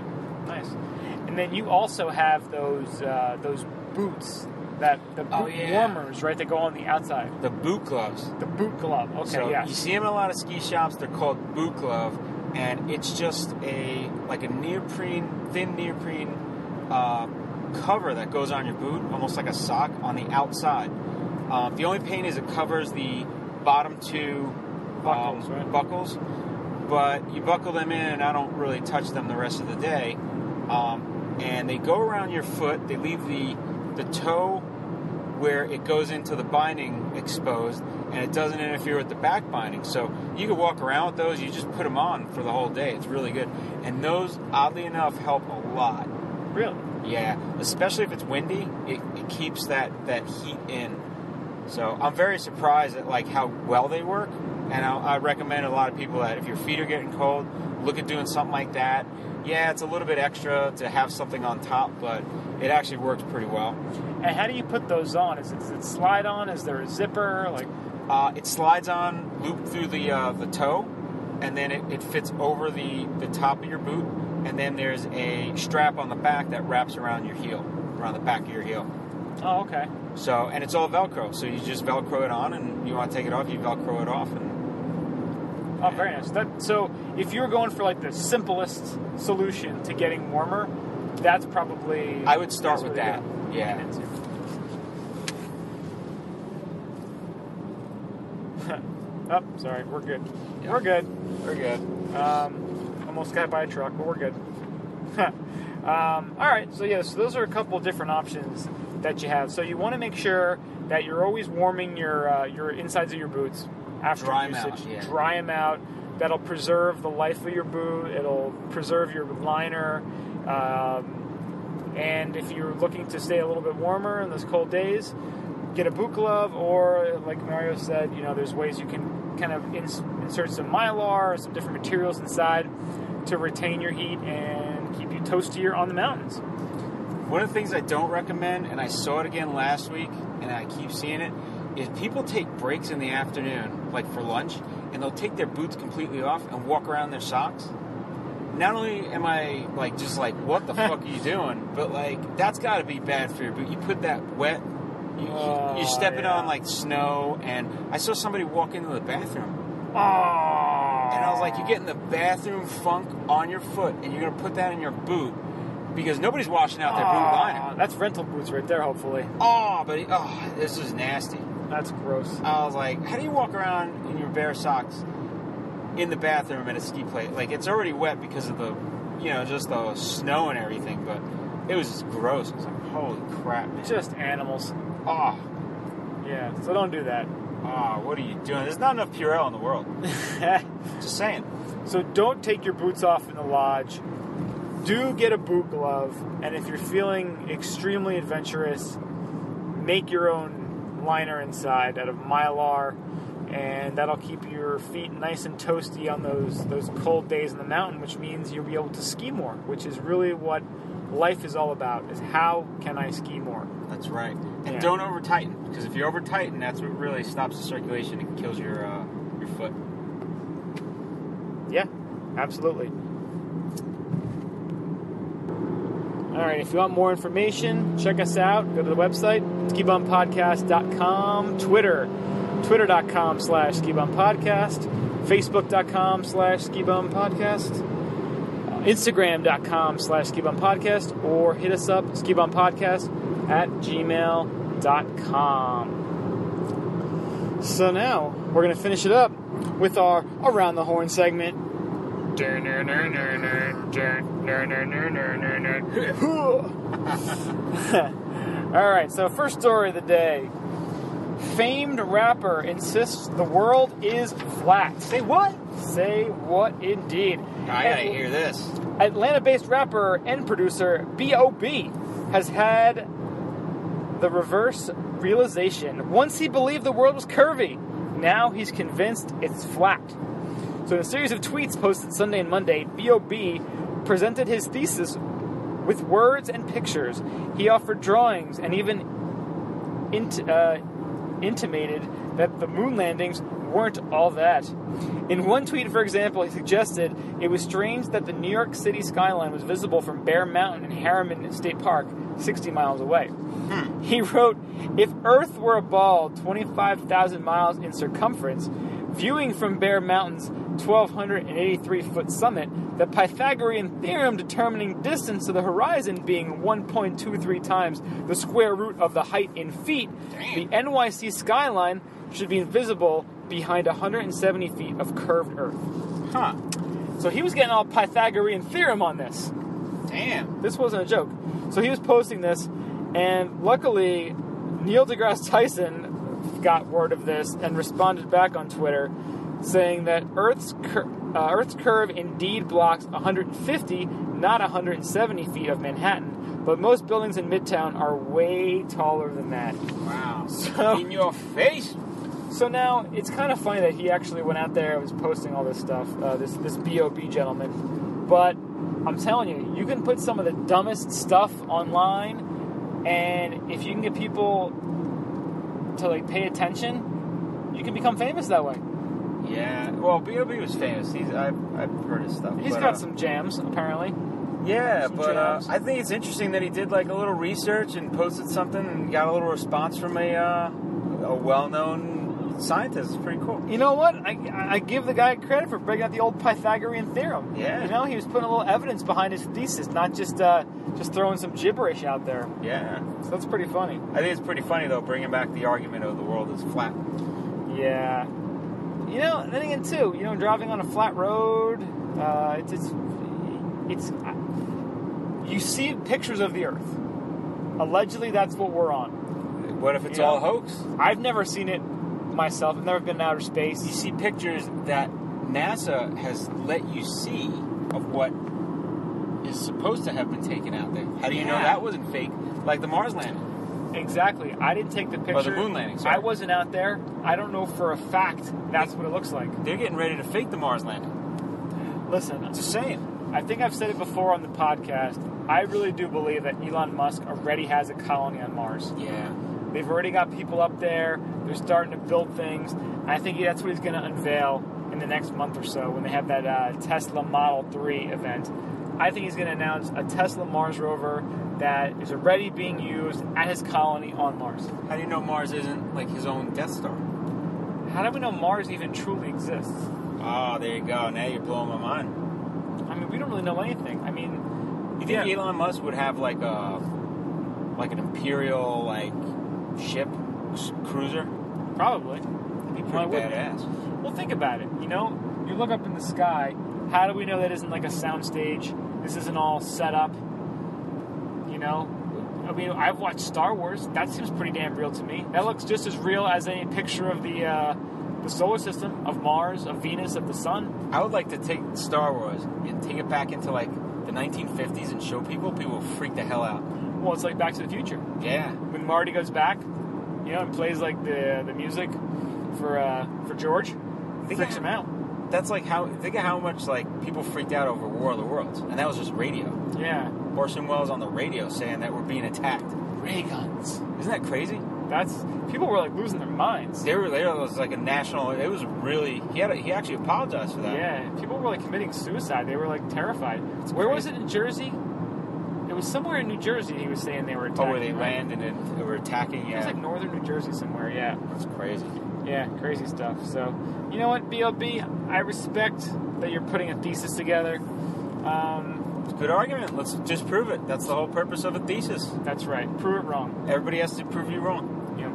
Speaker 1: Nice. And then you also have those uh, those boots, that the boot
Speaker 2: Oh, yeah.
Speaker 1: warmers, right? That go on the outside.
Speaker 2: The boot gloves.
Speaker 1: The boot glove. Okay,
Speaker 2: So
Speaker 1: yeah.
Speaker 2: you see them in a lot of ski shops. They're called boot glove, and it's just a like a neoprene, thin neoprene uh, cover that goes on your boot, almost like a sock on the outside. Um, the only pain is it covers the bottom two
Speaker 1: Buckles,
Speaker 2: um,
Speaker 1: right?
Speaker 2: buckles, but you buckle them in, and I don't really touch them the rest of the day. Um, and they go around your foot. They leave the the toe where it goes into the binding exposed, and it doesn't interfere with the back binding. So you can walk around with those. You just put them on for the whole day. It's really good. And those, oddly enough, help a lot.
Speaker 1: Really?
Speaker 2: Yeah, especially if it's windy, it, it keeps that, that heat in. So I'm very surprised at like how well they work, and I, I recommend a lot of people that if your feet are getting cold, look at doing something like that. Yeah, it's a little bit extra to have something on top, but it actually works pretty well.
Speaker 1: And how do you put those on? Is it, does it slide on? Is there a zipper? Like,
Speaker 2: Uh, it slides on, loop through the uh, the toe, and then it, it fits over the, the top of your boot, and then there's a strap on the back that wraps around your heel, around the back of your heel.
Speaker 1: oh, okay.
Speaker 2: So, and it's all Velcro, so you just Velcro it on, and you want to take it off, you Velcro it off. And
Speaker 1: Oh, very nice. That, so if you were going for like the simplest solution to getting warmer, that's probably...
Speaker 2: I would start
Speaker 1: that's
Speaker 2: with
Speaker 1: really
Speaker 2: that,
Speaker 1: good.
Speaker 2: yeah.
Speaker 1: Oh, sorry, we're good.
Speaker 2: Yeah.
Speaker 1: We're good.
Speaker 2: We're good.
Speaker 1: Um, almost got hit by a truck, but we're good. um, all right, so yeah, so those are a couple of different options that you have. So you want to make sure that you're always warming your uh, your insides of your boots after
Speaker 2: Dry 'em
Speaker 1: usage.
Speaker 2: out, yeah.
Speaker 1: Dry them out. That'll preserve the life of your boot. It'll preserve your liner. Um, and if you're looking to stay a little bit warmer in those cold days, get a boot glove, or like Mario said, you know, there's ways you can kind of ins- insert some Mylar or some different materials inside to retain your heat and keep you toastier on the mountains.
Speaker 2: One of the things I don't recommend, and I saw it again last week, and I keep seeing it, is people take breaks in the afternoon, like for lunch, and they'll take their boots completely off and walk around their socks. Not only am I like just like, what the fuck are you doing? But like, that's got to be bad for your boot. You put that wet, you,
Speaker 1: Oh,
Speaker 2: you, you're stepping
Speaker 1: yeah.
Speaker 2: on like snow, and I saw somebody walk into the bathroom.
Speaker 1: Oh.
Speaker 2: And I was like, you're getting the bathroom funk on your foot, and you're going to put that in your boot because nobody's washing out their boot liner.
Speaker 1: That's rental boots right there, hopefully.
Speaker 2: Oh, but it, oh, this is nasty.
Speaker 1: That's gross.
Speaker 2: I was like, how do you walk around in your bare socks in the bathroom at a ski place? Like, it's already wet because of the, you know, just the snow and everything, but it was just gross. I was like, holy crap, man.
Speaker 1: Just animals.
Speaker 2: Oh,
Speaker 1: Yeah, so don't do that.
Speaker 2: oh, what are you doing? There's not enough Purell in the world. Just saying.
Speaker 1: So don't take your boots off in the lodge. Do get a boot glove, and if you're feeling extremely adventurous, make your own liner inside out of Mylar, and that'll keep your feet nice and toasty on those those cold days in the mountain, which means you'll be able to ski more, which is really what life is all about, is how can I ski more?
Speaker 2: That's right. And
Speaker 1: Yeah.
Speaker 2: don't over tighten, because if you over tighten, that's what really stops the circulation and kills your uh, your foot.
Speaker 1: Yeah, absolutely. All right, if you want more information, check us out. Go to the website, ski bum podcast dot com, Twitter, twitter.com slash skibumpodcast, facebook.com slash skibumpodcast, instagram.com slash skibumpodcast, or hit us up, skibumpodcast at gmail dot com. So now, we're going to finish it up with our Around the Horn segment. Alright, so first story of the day. Famed rapper insists the world is flat. Say what? Say what indeed.
Speaker 2: I gotta hear this.
Speaker 1: Atlanta-based rapper and producer B O B has had the reverse realization. Once he believed the world was curvy, now he's convinced it's flat. So in a series of tweets posted Sunday and Monday, B O B presented his thesis with words and pictures. He offered drawings and even int- uh, intimated that the moon landings weren't all that. In one tweet, for example, he suggested it was strange that the New York City skyline was visible from Bear Mountain in Harriman State Park, sixty miles away.
Speaker 2: Hmm.
Speaker 1: He wrote, if Earth were a ball twenty-five thousand miles in circumference, viewing from Bear Mountain's twelve eighty-three foot summit, the Pythagorean theorem determining distance to the horizon being one point two three times the square root of the height in feet,
Speaker 2: Damn.
Speaker 1: the N Y C skyline should be invisible behind one hundred seventy feet of curved Earth.
Speaker 2: Huh.
Speaker 1: So he was getting all Pythagorean theorem on this.
Speaker 2: Damn.
Speaker 1: This wasn't a joke. So he was posting this, and luckily, Neil deGrasse Tyson got word of this and responded back on Twitter, saying that Earth's cur- uh, Earth's curve indeed blocks one hundred fifty, not one hundred seventy feet of Manhattan, but most buildings in Midtown are way taller than that.
Speaker 2: Wow.
Speaker 1: So,
Speaker 2: in your face.
Speaker 1: So now it's kind of funny that he actually went out there and was posting all this stuff, uh, this this B O B gentleman. But I'm telling you, you can put some of the dumbest stuff online, and if you can get people to like pay attention, you can become famous that way.
Speaker 2: Yeah. Well, B O B was famous. He's I've I've heard his stuff.
Speaker 1: He's
Speaker 2: but,
Speaker 1: got
Speaker 2: uh,
Speaker 1: some jams apparently.
Speaker 2: Yeah,
Speaker 1: some
Speaker 2: but uh,
Speaker 1: jams.
Speaker 2: I think it's interesting that he did like a little research and posted something and got a little response from a uh, a well-known scientist. It's pretty cool.
Speaker 1: You know what? I, I give the guy credit for breaking out the old Pythagorean theorem.
Speaker 2: Yeah.
Speaker 1: You know, he was putting a little evidence behind his thesis, not just uh, just throwing some gibberish out there.
Speaker 2: Yeah.
Speaker 1: So that's pretty funny.
Speaker 2: I think it's pretty funny though, bringing back the argument of the world is flat.
Speaker 1: Yeah. You know, then again too, you know, driving on a flat road, uh, it's, it's, it's, uh, you see pictures of the Earth. Allegedly, that's what we're on.
Speaker 2: What if it's
Speaker 1: You know,
Speaker 2: all hoax?
Speaker 1: I've never seen it myself. I've never been in outer space.
Speaker 2: You see pictures that NASA has let you see of what is supposed to have been taken out there. How do you know
Speaker 1: Yeah.
Speaker 2: that wasn't fake? Like the Mars landing.
Speaker 1: Exactly. I didn't take the picture.
Speaker 2: Or the moon landing, sorry.
Speaker 1: I wasn't out there. I don't know for a fact that's what it looks like.
Speaker 2: They're getting ready to fake the Mars landing.
Speaker 1: Listen,
Speaker 2: Just saying.
Speaker 1: I think I've said it before on the podcast. I really do believe that Elon Musk already has a colony on Mars.
Speaker 2: Yeah.
Speaker 1: They've already got people up there. They're starting to build things. I think that's what he's going to unveil in the next month or so when they have that uh, Tesla Model three event. I think he's going to announce a Tesla Mars rover that is already being used at his colony on Mars.
Speaker 2: How do you know Mars isn't like his own Death Star?
Speaker 1: How do we know Mars even truly exists?
Speaker 2: Oh, there you go. Now you're blowing my mind.
Speaker 1: I mean, we don't really know anything. I mean,
Speaker 2: You think
Speaker 1: yeah.
Speaker 2: Elon Musk would have like a like an imperial like ship s- cruiser?
Speaker 1: Probably.
Speaker 2: It'd be
Speaker 1: Why
Speaker 2: pretty
Speaker 1: wouldn't it?
Speaker 2: badass.
Speaker 1: Well, think about it. You know, you look up in the sky. How do we know that isn't like a soundstage? This isn't all set up. You know, I mean, I've watched Star Wars. That seems pretty damn real to me. That looks just as real as any picture of the uh, the solar system, of Mars, of Venus, of the sun.
Speaker 2: I would like to take Star Wars and take it back into like the nineteen fifties and show people. People will freak the hell out.
Speaker 1: Well, it's like Back to the Future.
Speaker 2: Yeah.
Speaker 1: When Marty goes back, you know, and plays like the the music for uh, for George,
Speaker 2: Think
Speaker 1: freaks
Speaker 2: of-
Speaker 1: him out.
Speaker 2: That's like how think of how much like people freaked out over War of the Worlds, and that was just radio.
Speaker 1: Yeah.
Speaker 2: Orson Welles on the radio saying that we're being attacked.
Speaker 1: Ray guns.
Speaker 2: Isn't that crazy?
Speaker 1: That's people were like losing their minds.
Speaker 2: They were there was like a national. It was really he had a, he actually apologized for that.
Speaker 1: Yeah, people were like committing suicide. They were like terrified. Where was it in Jersey? It was somewhere in New Jersey. He was saying they were attacking.
Speaker 2: Oh, where they
Speaker 1: right?
Speaker 2: landed and they were attacking.
Speaker 1: It
Speaker 2: Yeah,
Speaker 1: was like northern New Jersey somewhere. Yeah,
Speaker 2: that's crazy.
Speaker 1: yeah, crazy stuff. So, you know what, B O B, I respect that you're putting a thesis together. Um,
Speaker 2: It's a good argument. Let's just prove it. That's the whole purpose of a thesis.
Speaker 1: that's right. Prove it wrong.
Speaker 2: Everybody has to prove you wrong.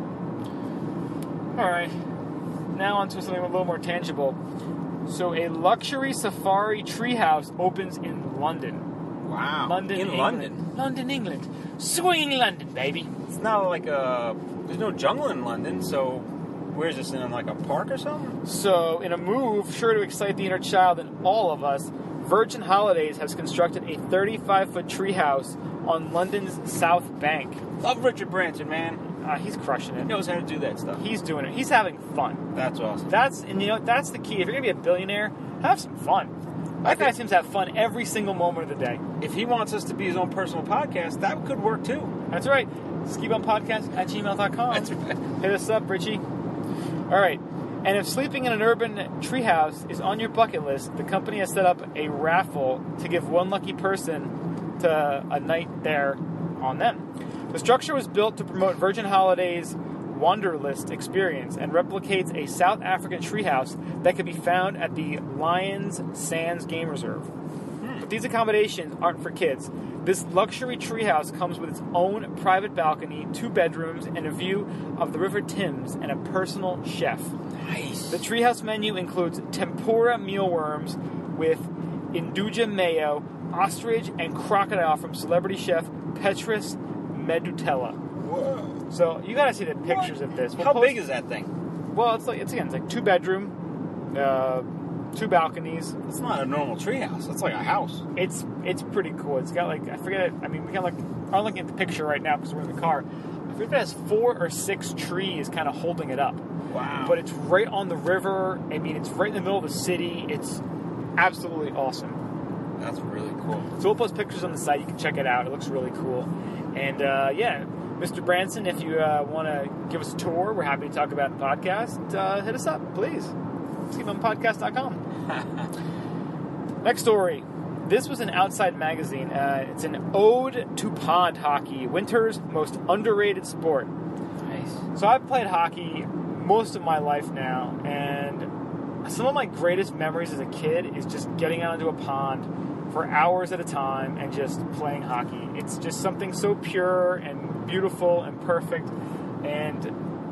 Speaker 1: Yep. All right. Now on to something a little more tangible. So, a luxury safari treehouse opens in London.
Speaker 2: Wow.
Speaker 1: London,
Speaker 2: in
Speaker 1: England.
Speaker 2: London.
Speaker 1: London, England. Swinging London, baby.
Speaker 2: It's not like a. There's no jungle in London, so where is this in like a park or something?
Speaker 1: So, in a move sure to excite the inner child in all of us, Virgin Holidays has constructed a thirty-five foot treehouse on London's South Bank.
Speaker 2: Love Richard Branson, man.
Speaker 1: Uh, he's crushing
Speaker 2: He
Speaker 1: it.
Speaker 2: knows how to do that stuff.
Speaker 1: He's doing it. He's having fun.
Speaker 2: That's awesome.
Speaker 1: That's and you know that's the key. If you're gonna be a billionaire, have some fun. That guy seems to have fun every single moment of the day.
Speaker 2: If he wants us to be his own personal podcast, that could work too.
Speaker 1: That's right. Skibumpodcast at gmail dot com.
Speaker 2: That's right.
Speaker 1: Hit us up, Richie. All right. And if sleeping in an urban treehouse is on your bucket list, the company has set up a raffle to give one lucky person to a night there on them. The structure was built to promote Virgin Holidays' Wanderlust experience and replicates a South African treehouse that can be found at the Lions Sands Game Reserve. But these accommodations aren't for kids. This luxury treehouse comes with its own private balcony, two bedrooms, and a view of the River Thames and a personal chef.
Speaker 2: Nice.
Speaker 1: The treehouse menu includes tempura mealworms with Induja mayo, ostrich, and crocodile from celebrity chef Petrus Medutella.
Speaker 2: Whoa.
Speaker 1: So you gotta see the pictures
Speaker 2: What?
Speaker 1: of this. We'll
Speaker 2: How
Speaker 1: post-
Speaker 2: big is that thing?
Speaker 1: Well, it's like it's again, it's like two bedroom, uh, two balconies.
Speaker 2: It's not a normal treehouse. It's like a house.
Speaker 1: It's it's pretty cool. It's got like I forget it. I mean, we got like I'm looking at the picture right now because we're in the car. I forget if it has four or six trees kind of holding it up.
Speaker 2: Wow.
Speaker 1: But it's right on the river. I mean, it's right in the middle of the city. It's absolutely awesome.
Speaker 2: That's really cool.
Speaker 1: So we'll post pictures on the site. You can check it out. It looks really cool. And uh, yeah, Mister Branson, if you uh, want to give us a tour, we're happy to talk about the podcast. Uh, hit us up, please. Steve on podcast dot com. Next story. This was an Outside magazine. Uh, it's an ode to pond hockey, winter's most underrated sport.
Speaker 2: Nice.
Speaker 1: So I've played hockey most of my life now, and some of my greatest memories as a kid is just getting out into a pond for hours at a time and just playing hockey. It's just something so pure and beautiful and perfect. And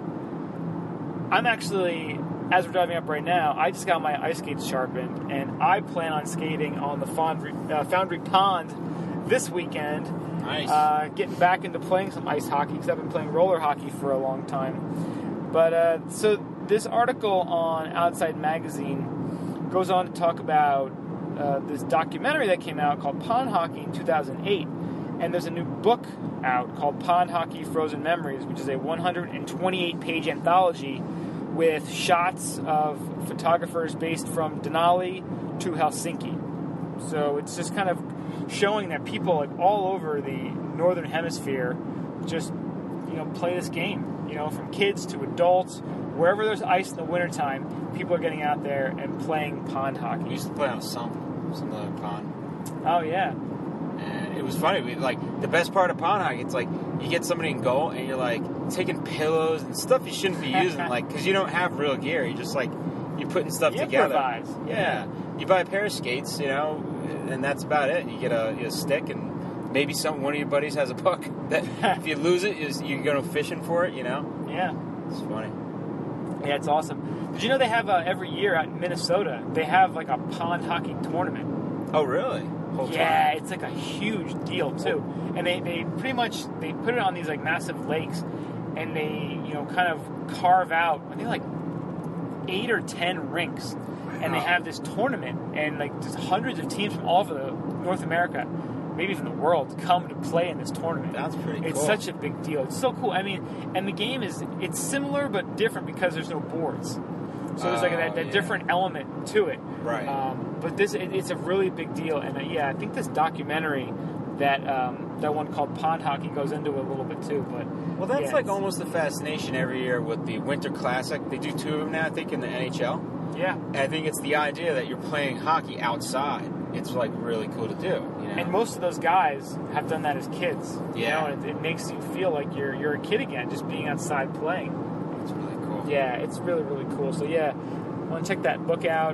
Speaker 1: I'm actually, as we're driving up right now, I just got my ice skates sharpened, and I plan on skating on the Foundry, uh, Foundry Pond this weekend.
Speaker 2: Nice.
Speaker 1: Uh, getting back into playing some ice hockey because I've been playing roller hockey for a long time. But uh, so this article on Outside Magazine goes on to talk about uh, this documentary that came out called Pond Hockey in two thousand eight. And there's a new book out called Pond Hockey Frozen Memories, which is a one hundred twenty-eight page anthology with shots of photographers based from Denali to Helsinki. So it's just kind of showing that people like all over the northern hemisphere just, you know, play this game. You know, from kids to adults, wherever there's ice in the wintertime, people are getting out there and playing pond
Speaker 2: We
Speaker 1: hockey.
Speaker 2: used to play on a sump, some other pond.
Speaker 1: Oh yeah.
Speaker 2: And it was funny. We, like, the best part of pond hockey, it's like you get somebody in goal and you're like taking pillows and stuff you shouldn't be using, like, because you don't have real gear. You just like you're putting stuff
Speaker 1: You
Speaker 2: together.
Speaker 1: improvise.
Speaker 2: Yeah. You buy a pair of skates, you know, and that's about it. You get a, a stick and maybe some one of your buddies has a puck that if you lose it, is you go fishing for it. You know.
Speaker 1: Yeah.
Speaker 2: It's funny.
Speaker 1: Yeah, it's awesome. Did you know they have uh, every year out in Minnesota, they have like a pond hockey tournament?
Speaker 2: Oh, really? Whole
Speaker 1: Yeah,
Speaker 2: time?
Speaker 1: it's like a huge deal too. And they, they pretty much they put it on these like massive lakes, and they you know kind of carve out I think like eight or ten rinks, and they
Speaker 2: Wow.
Speaker 1: have this tournament, and like just hundreds of teams from all over the North America, maybe from the world, come to play in this tournament.
Speaker 2: That's pretty
Speaker 1: It's
Speaker 2: cool.
Speaker 1: such a big deal. It's so cool. I mean, and the game is it's similar but different because there's no boards. So there's like
Speaker 2: Oh,
Speaker 1: that, that
Speaker 2: yeah.
Speaker 1: different element to it.
Speaker 2: Right.
Speaker 1: Um, but this it, it's a really big deal, and uh, yeah, I think this documentary that um, that one called Pond Hockey goes into it a little bit too. But
Speaker 2: Well, that's
Speaker 1: yeah,
Speaker 2: like
Speaker 1: it's-
Speaker 2: almost a fascination every year with the Winter Classic. They do two of them now, I think, in the N H L.
Speaker 1: yeah.
Speaker 2: And I think it's the idea that you're playing hockey outside. It's like really cool to do. You know?
Speaker 1: And most of those guys have done that as kids. You
Speaker 2: Yeah.
Speaker 1: know, and it, it makes you feel like you're you're a kid again, just being outside playing.
Speaker 2: it's really cool.
Speaker 1: Yeah, it's really really cool. So yeah, want to check that book out.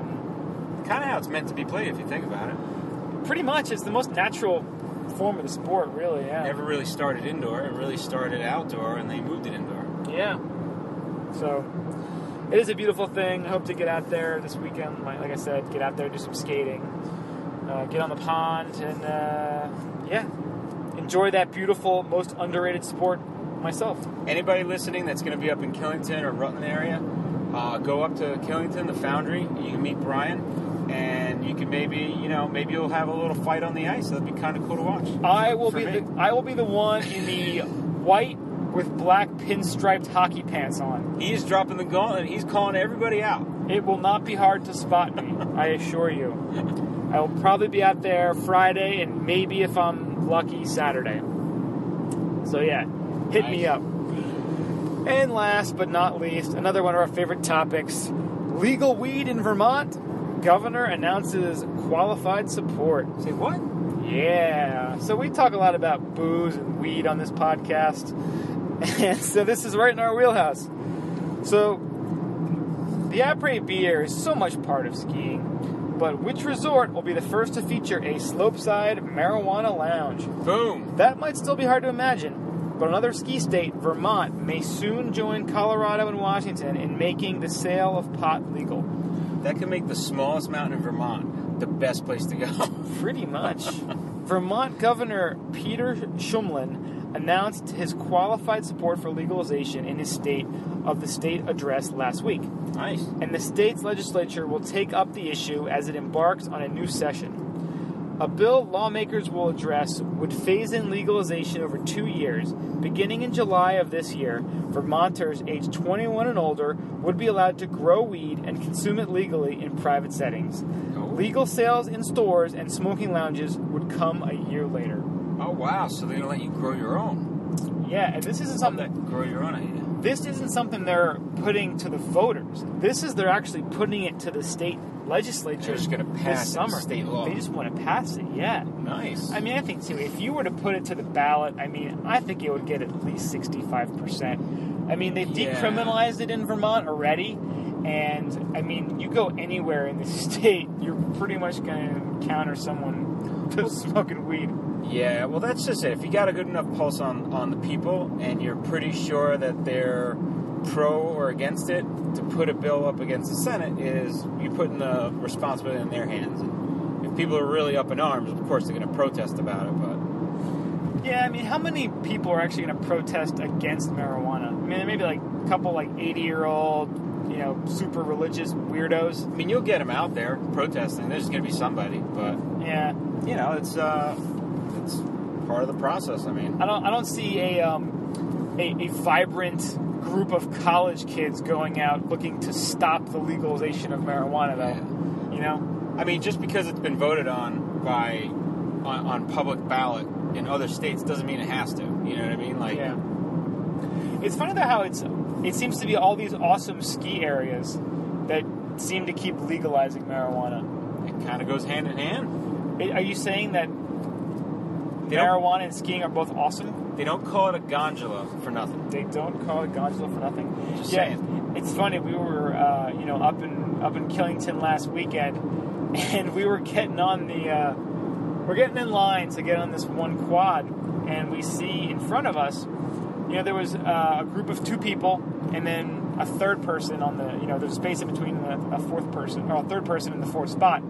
Speaker 1: Um,
Speaker 2: Kind of how it's meant to be played if you think about it.
Speaker 1: pretty much, it's the most natural form of the sport, really. Yeah.
Speaker 2: Never really started indoor. It really started outdoor, and they moved it indoor.
Speaker 1: Yeah. So it is a beautiful thing. I hope to get out there this weekend. Like, like I said, get out there, do some skating, uh, get on the pond, and uh, yeah, enjoy that beautiful, most underrated sport myself.
Speaker 2: Anybody listening that's going to be up in Killington or Rutland area, uh, go up to Killington, the Foundry. You can meet Brian, and you can maybe, you know, maybe you'll have a little fight on the ice. That'd be kind of cool to watch.
Speaker 1: I will
Speaker 2: For
Speaker 1: be
Speaker 2: me.
Speaker 1: the, I will be the one in the white with black pinstriped hockey pants on.
Speaker 2: He's dropping the gauntlet. He's calling everybody out.
Speaker 1: It will not be hard to spot me, I assure you. I will probably be out there Friday and maybe, if I'm lucky, Saturday. So yeah, hit me
Speaker 2: Nice.
Speaker 1: up. And last but not least, another one of our favorite topics, legal weed in Vermont. Governor announces qualified support.
Speaker 2: Say what?
Speaker 1: Yeah. So we talk a lot about booze and weed on this podcast. And so this is right in our wheelhouse. So the après-beer is so much part of skiing, but which resort will be the first to feature a slopeside marijuana lounge?
Speaker 2: Boom.
Speaker 1: That might still be hard to imagine, but another ski state, Vermont, may soon join Colorado and Washington in making the sale of pot legal.
Speaker 2: That could make the smallest mountain in Vermont the best place to go.
Speaker 1: Pretty much. Vermont Governor Peter Shumlin announced his qualified support for legalization in his state of the state address last week.
Speaker 2: Nice.
Speaker 1: And the state's legislature will take up the issue as it embarks on a new session. A bill lawmakers will address would phase in legalization over two years. Beginning in July of this year, Vermonters aged twenty-one and older would be allowed to grow weed and consume it legally in private settings.
Speaker 2: Oh.
Speaker 1: Legal sales in stores and smoking lounges would come a year later.
Speaker 2: Oh, wow. So they're going to let you grow your own.
Speaker 1: Yeah, and this isn't something that...
Speaker 2: Grow your own idea.
Speaker 1: This isn't something they're putting to the voters. This is they're actually putting it to the state legislature.
Speaker 2: They're just going to pass
Speaker 1: this
Speaker 2: it
Speaker 1: summer.
Speaker 2: as state law.
Speaker 1: They just want to pass it, yeah.
Speaker 2: Nice.
Speaker 1: I mean, I think, too, if you were to put it to the ballot, I mean, I think it would get at least sixty-five percent. I mean, they've
Speaker 2: Yeah.
Speaker 1: decriminalized it in Vermont already, and, I mean, you go anywhere in the state, you're pretty much going to encounter someone smoking weed.
Speaker 2: Yeah, well, that's just it. If you got a good enough pulse on, on the people and you're pretty sure that they're pro or against it, to put a bill up against the Senate is you putting the responsibility in their hands. And if people are really up in arms, of course they're going to protest about it, but...
Speaker 1: Yeah, I mean, how many people are actually going to protest against marijuana? I mean, there may be like a couple like eighty-year-old, you know, super religious weirdos.
Speaker 2: I mean, you'll get them out there protesting. There's going to be somebody, but,
Speaker 1: Yeah.
Speaker 2: you know, it's... uh. It's part of the process. I mean,
Speaker 1: I don't. I don't see a um, a, a vibrant group of college kids going out looking to stop the legalization of marijuana, though.
Speaker 2: Yeah.
Speaker 1: You know.
Speaker 2: I mean, just because it's been voted on by on, on public ballot in other states doesn't mean it has to. You know what I mean? Like,
Speaker 1: Yeah. It's funny though how it's. It seems to be all these awesome ski areas that seem to keep legalizing marijuana.
Speaker 2: it kind of goes hand in hand.
Speaker 1: Are you saying that
Speaker 2: They don't,
Speaker 1: marijuana and skiing are both awesome?
Speaker 2: they don't call it a gondola for nothing.
Speaker 1: They don't call it gondola for nothing.
Speaker 2: Just
Speaker 1: yeah,
Speaker 2: saying.
Speaker 1: It's funny. We were, uh, you know, up in up in Killington last weekend, and we were getting on the, uh, we're getting in line to get on this one quad, and we see in front of us, you know, there was uh, a group of two people, and then a third person on the, you know, there's a space in between a, a fourth person or a third person in the fourth spot,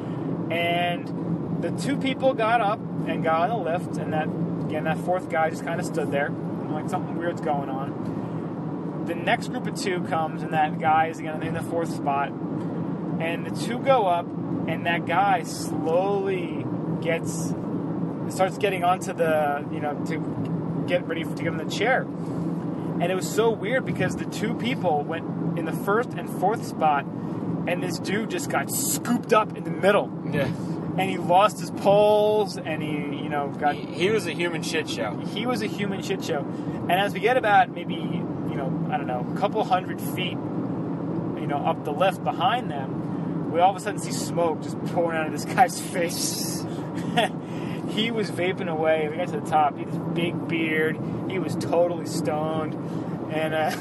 Speaker 1: and the two people got up and got on the lift, and that again, that fourth guy just kind of stood there. I'm like, something weird's going on. The next group of two comes, and that guy is again in the fourth spot. And the two go up, and that guy slowly gets, starts getting onto the, you know, to get ready to give him the chair. And it was so weird because the two people went in the first and fourth spot, and this dude just got scooped up in the middle.
Speaker 2: Yeah.
Speaker 1: And he lost his poles, and he, you know, got...
Speaker 2: He, he was a human shit show.
Speaker 1: He was a human shit show. And as we get about maybe, you know, I don't know, a couple hundred feet, you know, up the lift behind them, we all of a sudden see smoke just pouring out of this guy's face. He was vaping away. We got to the top. He had this big beard. He was totally stoned. And, uh...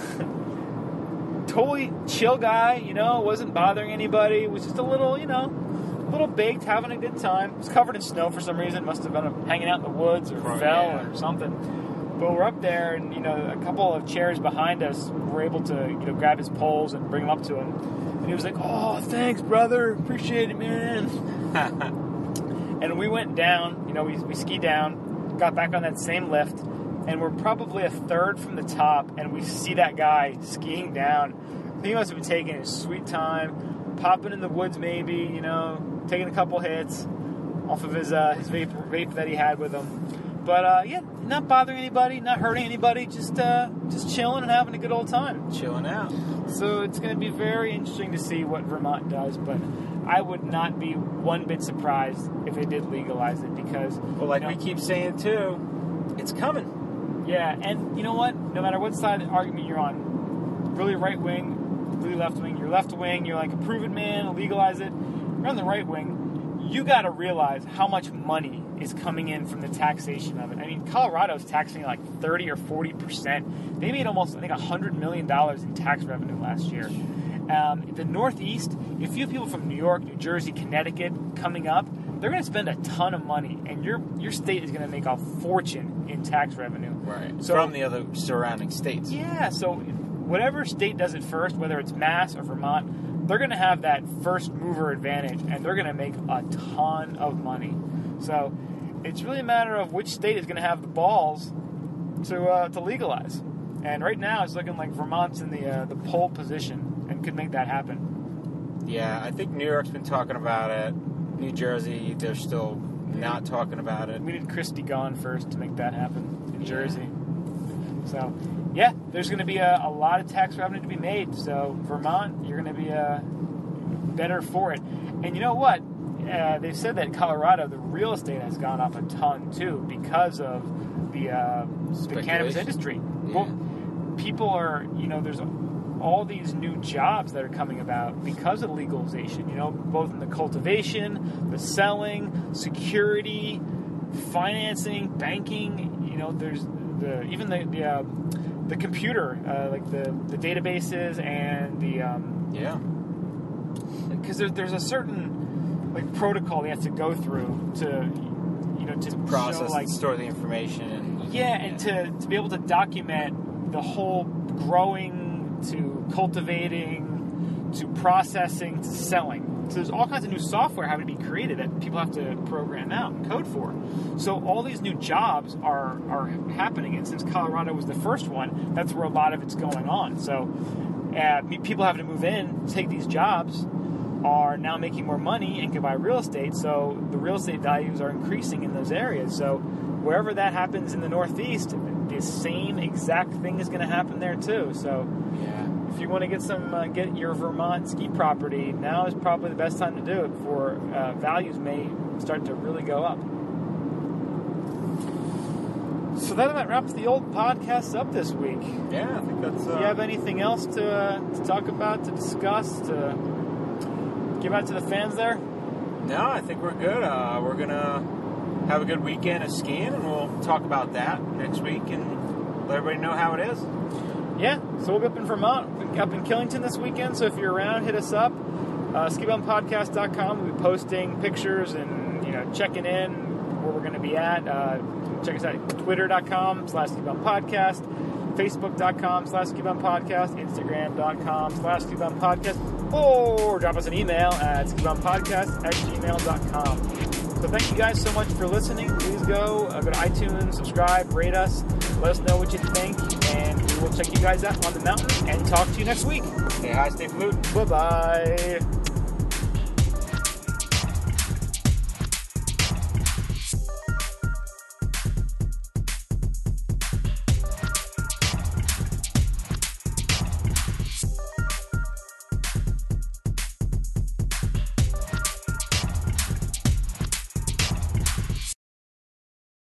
Speaker 1: totally chill guy, you know, wasn't bothering anybody. Was just a little, you know... little baked, having a good time. Was covered in snow for some reason. Must have been hanging out in the woods or
Speaker 2: Oh,
Speaker 1: fell
Speaker 2: yeah.
Speaker 1: or something. But we're up there, and you know, a couple of chairs behind us were able to, you know, grab his poles and bring them up to him. And he was like, "Oh, thanks, brother. Appreciate it, man." And we went down. You know, we we skied down, got back on that same lift, and we're probably a third from the top, and we see that guy skiing down. I think he must have been taking his sweet time, popping in the woods, maybe, you know. Taking a couple hits off of his uh, his vape, vape that he had with him, but uh, yeah, not bothering anybody, not hurting anybody, just uh, just chilling and having a good old time.
Speaker 2: Chilling out.
Speaker 1: So it's going to be very interesting to see what Vermont does, but I would not be one bit surprised if they did legalize it because,
Speaker 2: Well, like
Speaker 1: you know,
Speaker 2: we keep saying too, it's coming.
Speaker 1: Yeah, and you know what? No matter what side of the argument you're on, really right wing, really left wing, you're left wing, you're like, approve it, man, legalize it. You're on the right wing, you got to realize how much money is coming in from the taxation of it. I mean, Colorado's taxing like thirty or forty percent. They made almost, I think, one hundred million dollars in tax revenue last year. Um, the Northeast, if you have people from New York, New Jersey, Connecticut coming up, they're going to spend a ton of money, and your your state is going to make a fortune in tax revenue.
Speaker 2: Right.
Speaker 1: So,
Speaker 2: from the other surrounding states.
Speaker 1: Yeah, so whatever state does it first, whether it's Mass or Vermont, they're going to have that first mover advantage, and they're going to make a ton of money. So it's really a matter of which state is going to have the balls to uh, to legalize. And right now, it's looking like Vermont's in the uh, the pole position and could make that happen.
Speaker 2: Yeah, I think New York's been talking about it. New Jersey, they're still not talking about it.
Speaker 1: We need Christie gone first to make that happen in
Speaker 2: Yeah.
Speaker 1: Jersey. So, yeah, there's going to be a, a lot of tax revenue to be made. So, Vermont, you're going to be uh, better for it. And you know what? Uh, they've said that Colorado, the real estate has gone up a ton, too, because of the, uh, the cannabis industry.
Speaker 2: Yeah.
Speaker 1: Well, people are, you know, there's all these new jobs that are coming about because of legalization, you know, both in the cultivation, the selling, security, financing, banking, you know, there's the even the the, uh, the computer, uh, like the, the databases and the... Um,
Speaker 2: yeah.
Speaker 1: Because there, there's a certain, like, protocol you have to go through to, you know, to,
Speaker 2: To process
Speaker 1: show, like,
Speaker 2: and store the information. And,
Speaker 1: yeah, and to, to be able to document the whole growing to cultivating to processing to selling. So there's all kinds of new software having to be created that people have to program out and code for. So all these new jobs are are happening, and since Colorado was the first one, that's where a lot of it's going on. So uh, people having to move in, take these jobs, are now making more money and can buy real estate. So the real estate values are increasing in those areas. So wherever that happens in the Northeast, the same exact thing is going to happen there too. So
Speaker 2: yeah.
Speaker 1: if you want to get some, uh, get your Vermont ski property, now is probably the best time to do it before uh, values may start to really go up. So that about wraps the old podcast up this week.
Speaker 2: Yeah, I think that's... Uh,
Speaker 1: Do you have anything else to, uh, to talk about, to discuss, to give out to the fans there?
Speaker 2: No, I think we're good. Uh, we're going to have a good weekend of skiing, and we'll talk about that next week and let everybody know how it is.
Speaker 1: Yeah, so we'll be up in Vermont, up in Killington this weekend, so if you're around, hit us up. Uh, ski bum podcast dot com. We'll be posting pictures and, you know, checking in where we're going to be at. Uh, check us out at twitter.com slash skibumpodcast, facebook.com slash skibumpodcast, instagram.com slash skibumpodcast, or drop us an email at skibumpodcast at gmail dot com. So thank you guys so much for listening. Please go, uh, go to iTunes, subscribe, rate us, let us know what you think, and we will check you guys out on the mountain and talk to you next week.
Speaker 2: Stay high, stay polluted.
Speaker 1: Bye-bye.